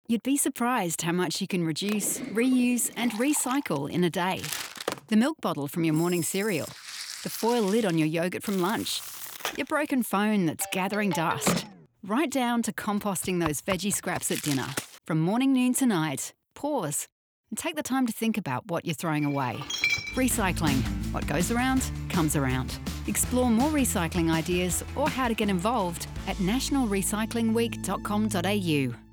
You'd be surprised how much you can reduce, reuse, and recycle in a day. The milk bottle from your morning cereal, the foil lid on your yogurt from lunch, your broken phone that's gathering dust, right down to composting those veggie scraps at dinner. From morning, noon to night, pause and take the time to think about what you're throwing away. Recycling. What goes around, comes around. Explore more recycling ideas or how to get involved at nationalrecyclingweek.com.au.